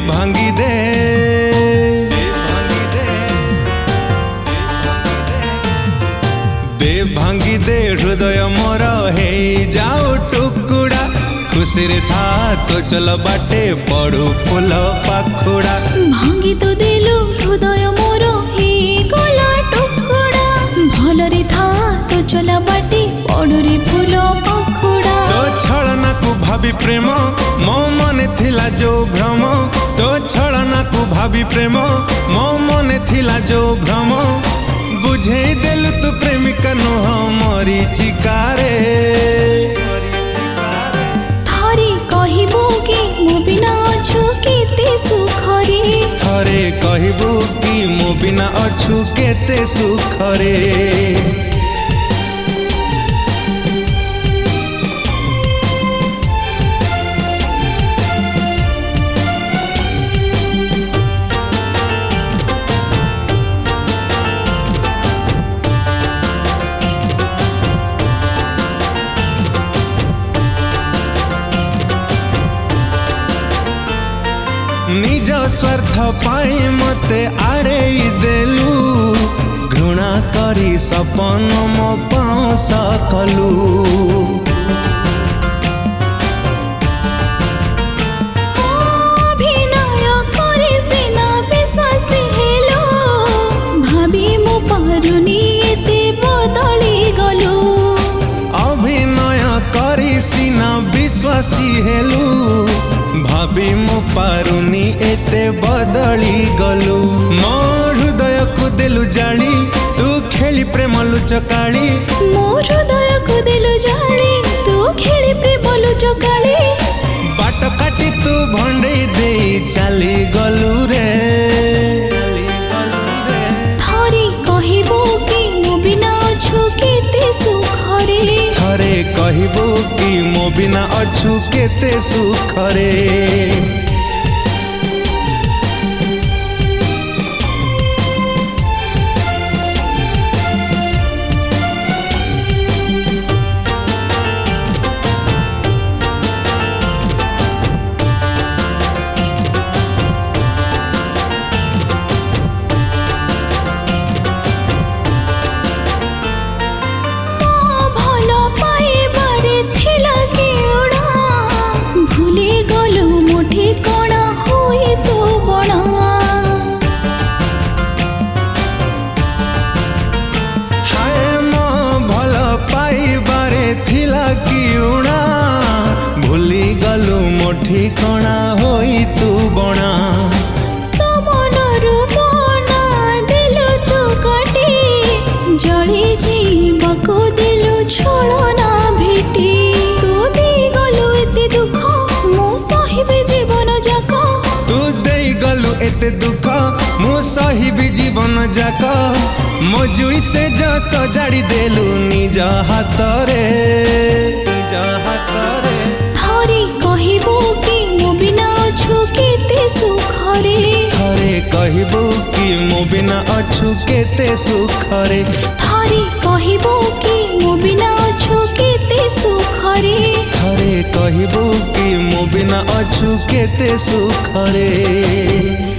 भांगी दे भांगी दे हृदय मोर हे जाओ टुकुड़ा खुशी रे था तो चल बाटे पड़ू फूल पाखुड़ा भांगी तो देलु हृदय मोर हे गला टुकुड़ा भल रे था तो चल बाटे पड़ू रे फूल पाखुड़ा तो छलना को भाभी प्रेम मो मने थिला जो भ्रम तो छलना को भाभी प्रेम मो मने थिला जो भ्रम बुझे देलु तू प्रेमिका नुह मरी चिकारे थरे कहिबो कि मो बिना अछु केते सुखरे थरे कहिबो कि मो बिना अछु केते सुखरे निज स्वार्थ पाई मते आड़े देलु घृणा करी सपन मो पाँस कलु अभिनय करे सिना विश्वासी हेलो भाभी मो पारुनी एते बदली गलो अभिनय करी सिना विश्वासी हेलु भाभी मो पारुनी एते बदली गलु मो हृदय को देलु जाली तू खेली प्रेम लुचकाली मो हृदय को देलु जाली तू खेली प्रेम लुचकाली बाट काटी तू भंडे दे चली गलु रे थरे कहिबो कि मो बिना अछु केते सुखरे थरे कहिबो कि मो बिना अछु केते सुखरे ठिकणा होई तू बणा तो मनरु मना दिलु तू काटी जळी जीवको दिलु छोड़ना भेटी तू दे गलु एते दुख मु सहिबे जीवन जाक तू दे गलु एते दुख मु सहिबे जीवन जाक मो जुई से जो सजाड़ी देलु निज हाथ रे थरे कहिबो कि मो बिना अछु केते सुखरे थरे कहिबो कि मो बिना अछु केते सुखरे थरे कहिबो कि मो बिना अछु केते सुखरे थरे कहिबो कि मो बिना अछु केते सुखरे।